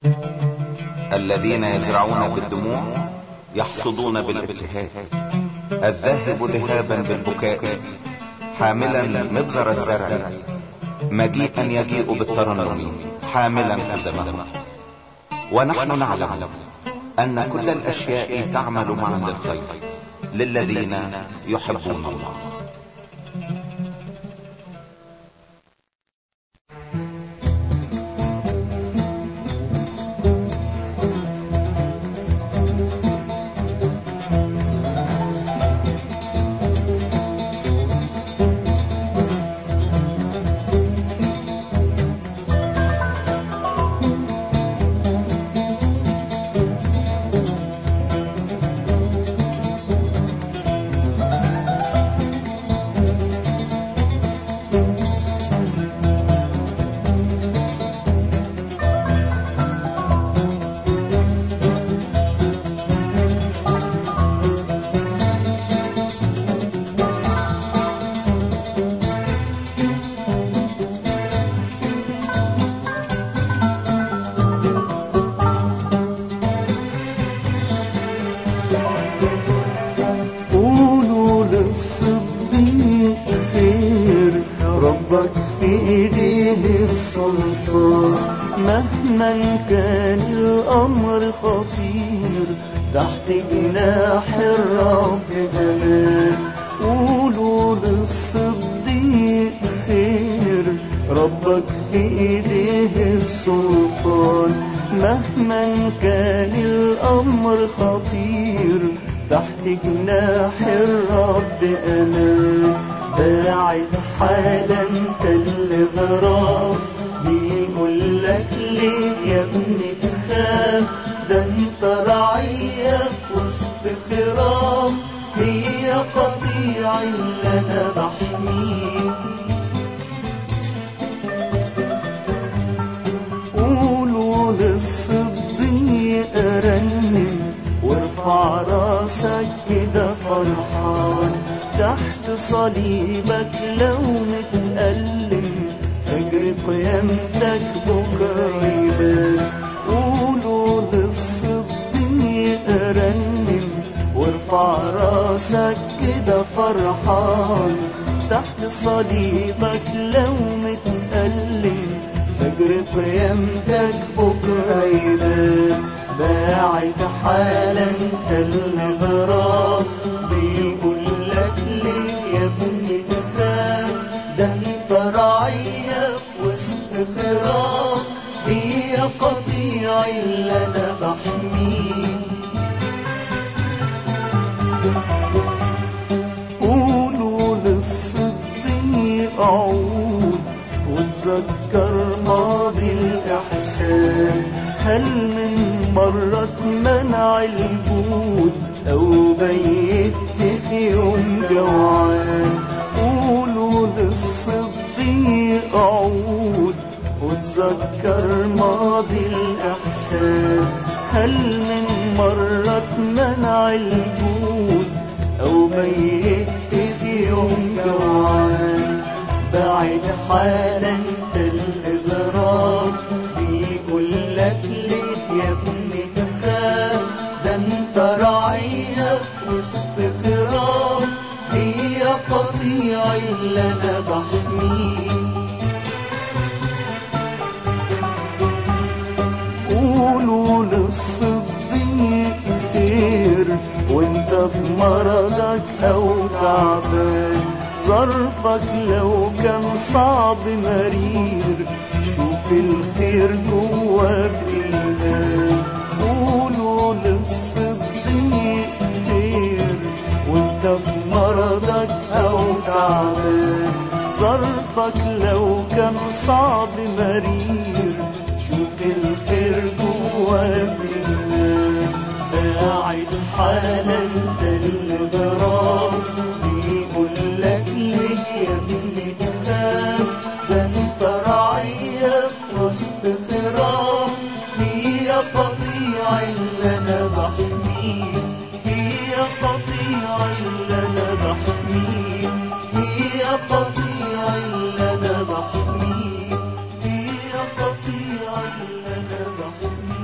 الذين يزرعون بالدموع يحصدون بالابتهاج. الذاهب ذهابا بالبكاء حاملا مبذر الزرع، مجيئا يجيء بالترنم حاملا حزمه. ونحن نعلم ان كل الاشياء تعمل معا للخير للذين يحبون الله. مهما كان الأمر خطير تحت جناح الرب أمان. قولوا للصديق خير، ربك في إيديه السلطان. مهما كان الأمر خطير تحت جناح الرب أمان. باعد حالا الغراب بيقول لك ليه يا ابني تخاف؟ ده انت رعية في وسط خراب، هي قطيع اللي انا بحميه. قولوا للصديق رنم وارفع راسك كده فرحان. تحت صليبك لو متألم فجر قيامتك بكرة يبان. قولوا للصديق رنم وارفع راسك كده فرحان. تحت صليبك لو متألم فجر قيامتك بكرة يبان. باعد حالا الغراب بيقول لك ليه يا ابني تخاف؟ ده انت رعية في وسط خراب، هي قطيع اللي انا بحميه. قولوا للصديق عود وتذكر ماضي الإحسان. هل من مرة اتمنع الجود أو بيت في يوم جوعان؟ قولوا للصديق عود وتذكر ماضي الإحسان. هل من مرة اتمنع الجود أو بيت في يوم جوعان؟ بعد حالا الغراب بيقول لك ليه يا ابني تخاف؟ ده انت رعية في وسط خراب، هي قطيع اللي انا بحميه. قولوا للصديق خير وانت في مرضك او تعبان. ظرفك لو كان صعب مرير شوف الخير جوا بإيمان. قولوا للصديق خير وانت في مرضك او تعبان. ظرفك لو كان صعب مرير شوف الخير جوا بإيمان. باعد حالا الغراب بيقول لك ليه يا ابني تخاف؟ ده انت رعية في وسط خراب، هي قطيع اللي انا بحميه. هي قطيع اللي انا بحميه. هي قطيع اللي انا بحميه. هي قطيع اللي انا بحميه.